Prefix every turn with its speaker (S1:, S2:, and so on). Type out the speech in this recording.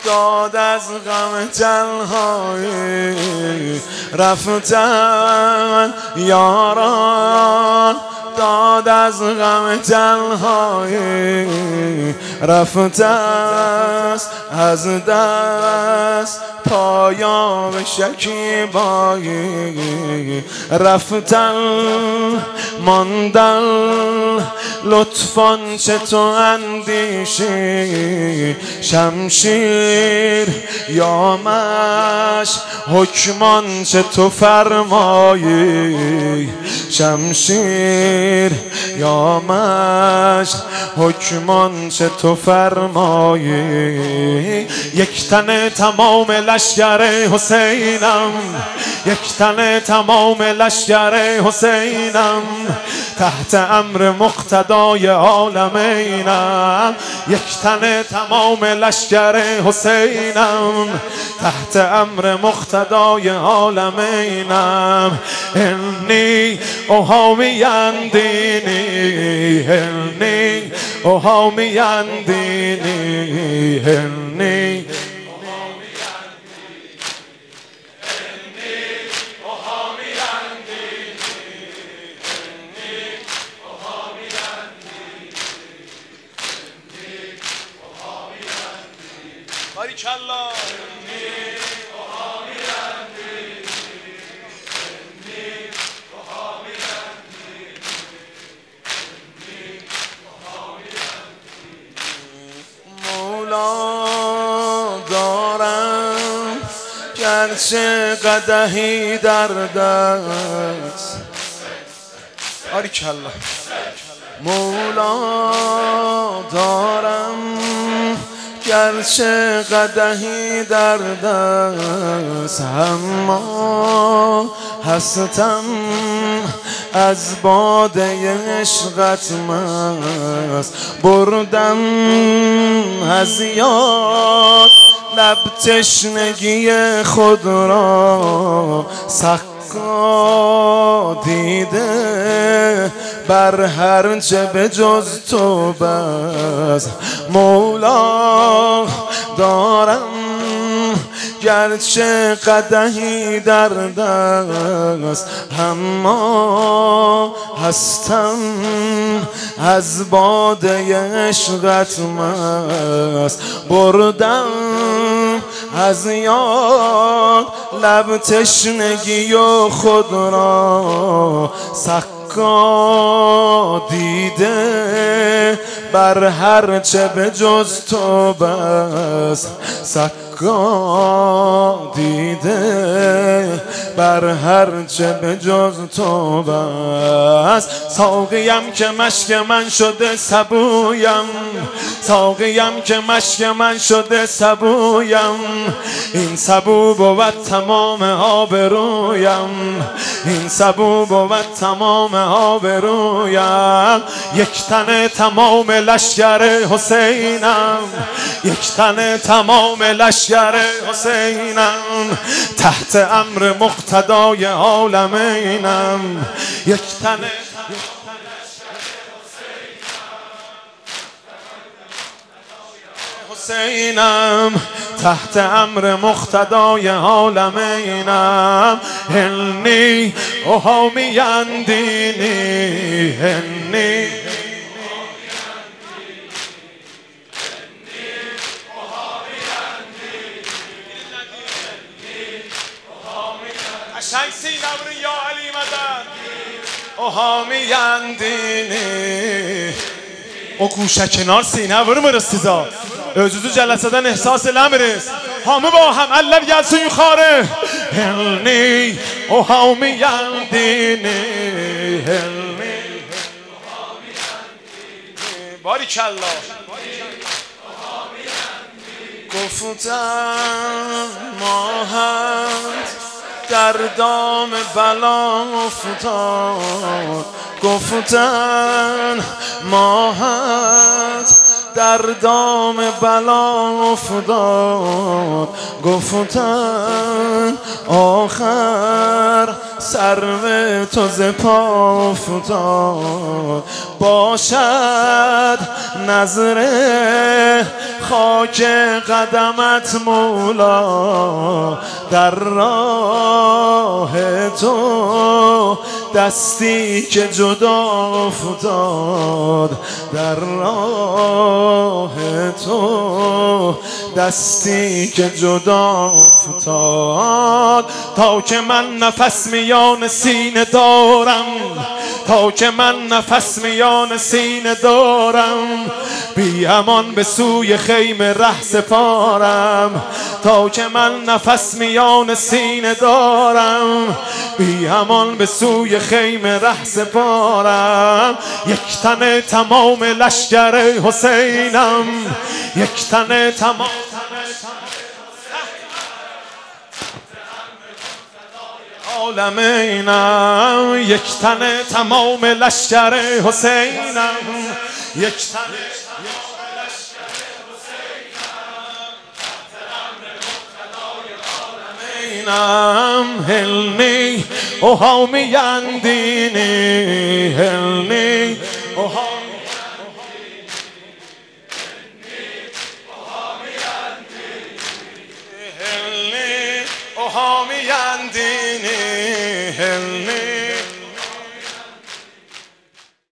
S1: داد از غم تنهایی رفتن یاران داد از غم تنهایی رفته است از دست پایان شکیبایی رفتن ماندن لطفان چه تو اندیشی شمشیر یا مش حکمان چه تو فرمایی شمشیر یا مش حکمان چه تو فرمایی یک تن تمام لشکر حسینم یک تن تمام لشکر حسینم تحت امر مقتدای عالمینم یک تن تمام لشکر حسینم تحت امر مقتدای عالمینم انی احامی دینی انی احامی دینی انی باریکالله مولا دارم گرچه قدحی در دست باریکالله مولا دارم گرچه قدحی در دست اما هستم از باده عشقت مست بردم از یاد لب تشنگی خود را سقا دیده بر هر چه به جز تو بس مولا دارم گرچه قدحی در دست اما هستم از باده عشقت مست بردم از یاد لب تشنگی و خود را سقا دیده بر هر چه به جز تو بس سقا دیده بر هر چه به جز تو بس ساقیم که مشک من شده سبویم ساقیم که مشک من شده سبویم این سبو بود تمام آبرویم این سبو بود تمام آبرویم یک تن تمام لشکر حسینم یک تن تمام لشکر حسینم تحت امر مقتدای عالمینم یک تن حسینم تحت امر مقتدای عالمینم انی احامی دینی انی قشنگ سینور یا علی مدد احامی دینی او گوشه کنار سینور مرستیزا özüzü cəlləsədən ehsas eləmiriz. Hamı با هم eller gelsin yukarı. Elni o hamiyen dini. Elni Barikallah. گفتم ماهت در دام بلا افتاد گفتن ماهت در دام بلا افتاد گفتن آخر سرو تو ز پا افتاد باشد نظر خاک قدمت مولا، در راه تو دستی که جدا افتاد، در راه تو دستی که جدا افتاد. تا که من نفس میان سینه دارم، تا که من نفس میان سینه دارم، بی امان به سوی خیمه ره سپارم. تا که من نفس میان سینه دارم، بی امان به سوی خیمه ره سپارم. یک تن تمام لشکر حسینم، یک تن تمام عالمینم، یک تن تمام لشکر حسینم، یک تن هلنی اوهامی اندینی، هلنی اوهامی